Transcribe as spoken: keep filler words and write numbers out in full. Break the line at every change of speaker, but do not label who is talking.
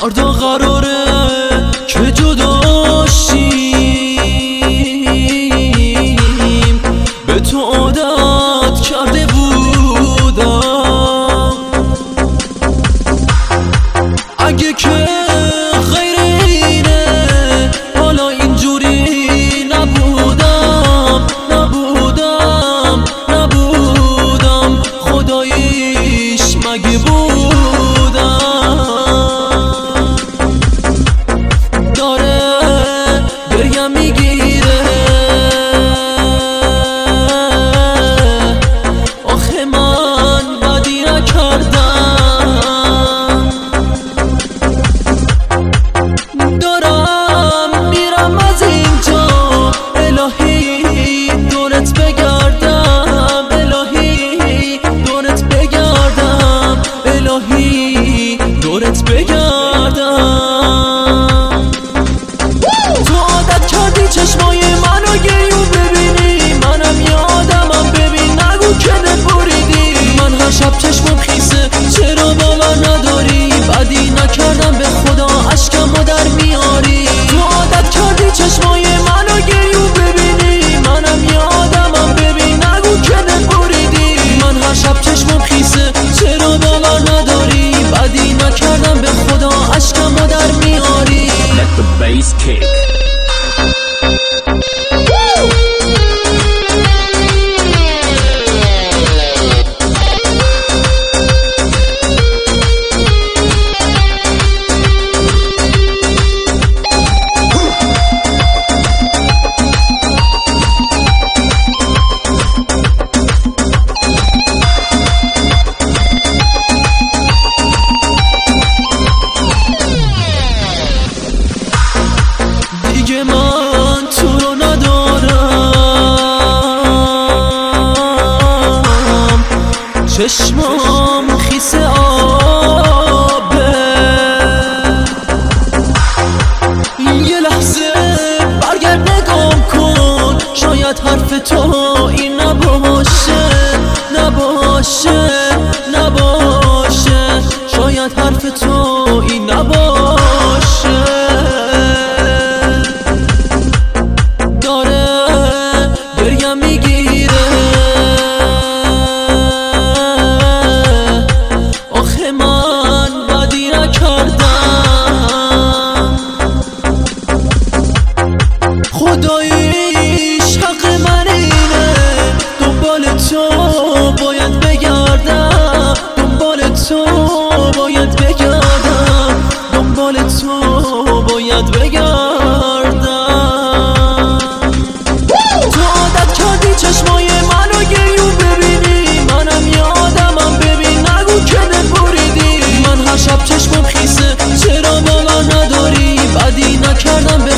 فردا قراره که جدا شیم. به تو عادت کرده بودم، اگه که غیر اینه حالا اینجوری نبودم نبودم نبودم خداییش مگه بودم. داره گریم میگیره، آخه من بدی نکردم. دارم میرم از اینجا، الهی دورت بگردم، الهی دورت بگردم، الهی دورت بگردم. تو عادت کردی چشمای منو گریو ببینی، منم یادمم ببین نگو که نبریدی. من هر شب چشمم خیسه، چرا باور نداری؟ بدی نکردم به خدا اشکمو در میاری. تو عادت کردی چشمای منو گریو ببینی، منم یادمم ببین نگو که نبریدی. من هر شب چشمم خیسه، چرا باور نداری؟ بدی نکردم به خدا اشکمو در میاری.
Let the bass kick.
دیگه من تو رو ندارم، چشمام خیسه آبه. یه لحظه برگرد نگام کن، شاید حرف تو این نباشه نباشه نباشه، شاید حرف تو این نباشه. داره گریم میگیره، آخه من بدی نکردم. خداییش حق من اینه، دنبال تو باید بگردم، دنبال تو باید بگردم، دنبال تو باید بگردم. تو عادت کردی چشمای منو گریو ببینی، منم یادمم ببین نگو که نبریدی. من هر شب چشمم خیسه، چرا باور نداری؟ بدی نکردم به